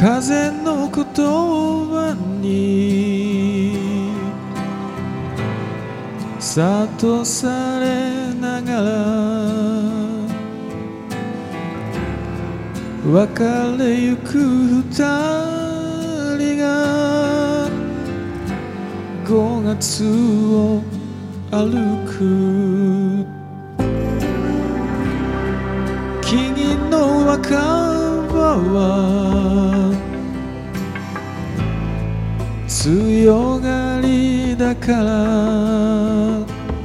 風の言葉に諭されながら別れゆく二人が5月を歩く木々の若葉は強がりだから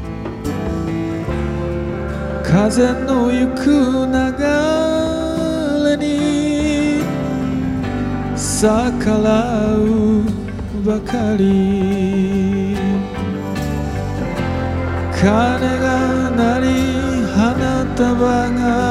風の行く流れに逆らうばかり鐘が鳴り花束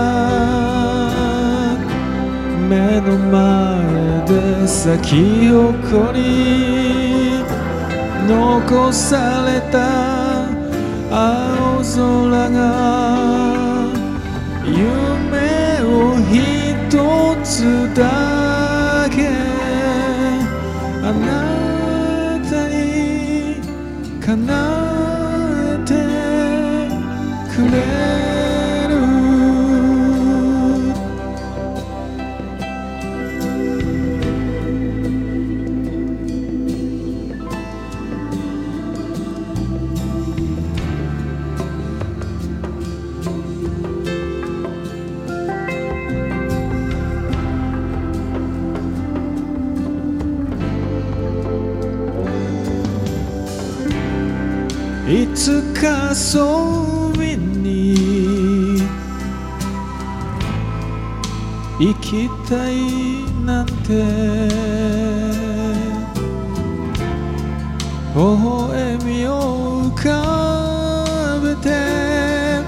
が目の前で咲き誇り残された青空が夢を一つだけあなたに叶えてくれるいつか遊びに行きたいなんて微笑みを浮かべて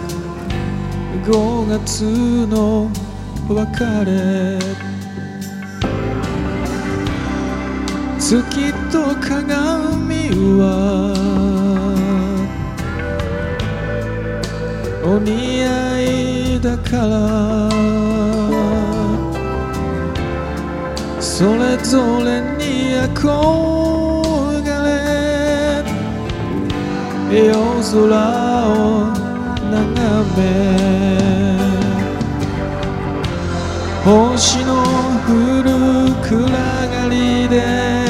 5月の別れ月と鏡はお似合いだからそれぞれに憧れ夜空を眺め星の降る暗がりで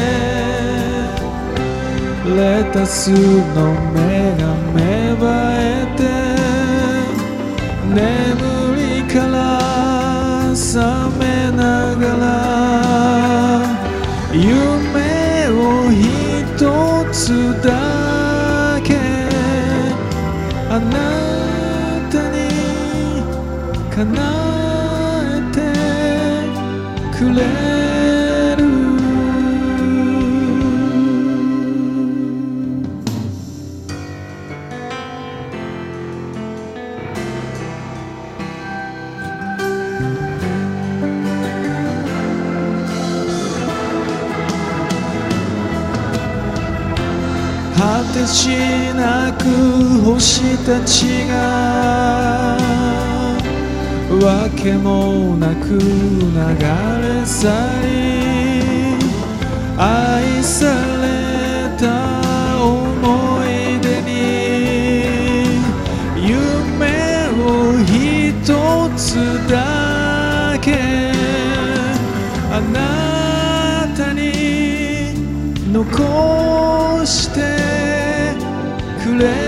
レタスの芽が芽生えて眠りから覚めながら夢を一つだけあなたに叶えてくれる果てしなく星たちがわけもなく流れ去り愛された思い出に夢を一つだけあなたに残してくれ